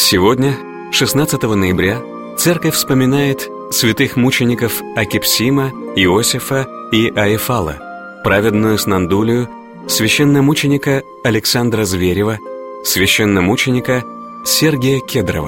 Сегодня, 16 ноября, Церковь вспоминает святых мучеников Акипсима, Иосифа и Аифала, праведную Снандулию, священномученика Александра Зверева, священномученика Сергия Кедрова.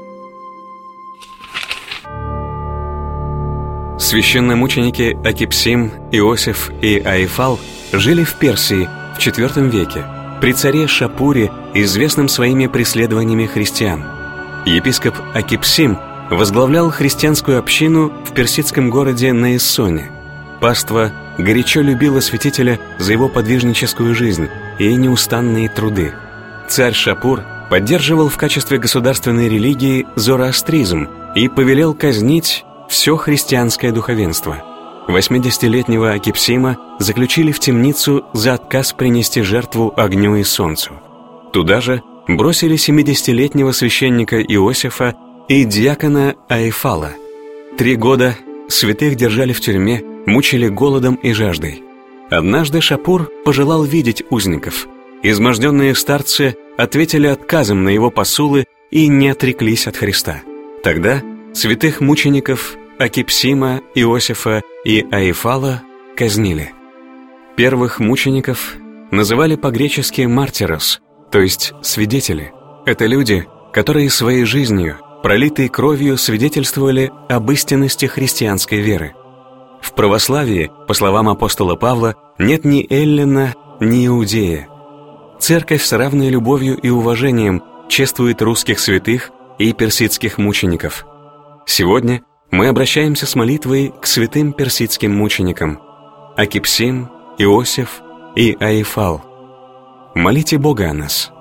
Священномученики Акипсим, Иосиф и Аифал жили в Персии в IV веке, при царе Шапуре, известном своими преследованиями христиан. Епископ Акипсим возглавлял христианскую общину в персидском городе Наиссоне. Паства горячо любила святителя за его подвижническую жизнь и неустанные труды. Царь Шапур поддерживал в качестве государственной религии зороастризм и повелел казнить все христианское духовенство. 80-летнего Акипсима заключили в темницу за отказ принести жертву огню и солнцу. Туда же бросили 70-летнего священника Иосифа и диакона Аифала. 3 года святых держали в тюрьме, мучили голодом и жаждой. Однажды Шапур пожелал видеть узников. Изможденные старцы ответили отказом на его посулы и не отреклись от Христа. Тогда святых мучеников Акипсима, Иосифа и Аифала казнили. Первых мучеников называли по-гречески «мартирос», то есть «свидетели». Это люди, которые своей жизнью, пролитой кровью, свидетельствовали об истинности христианской веры. В православии, по словам апостола Павла, нет ни эллина, ни иудея. Церковь с равной любовью и уважением чествует русских святых и персидских мучеников. Сегодня мы обращаемся с молитвой к святым персидским мученикам Акипсим, Иосиф и Аифал. Молите Бога о нас.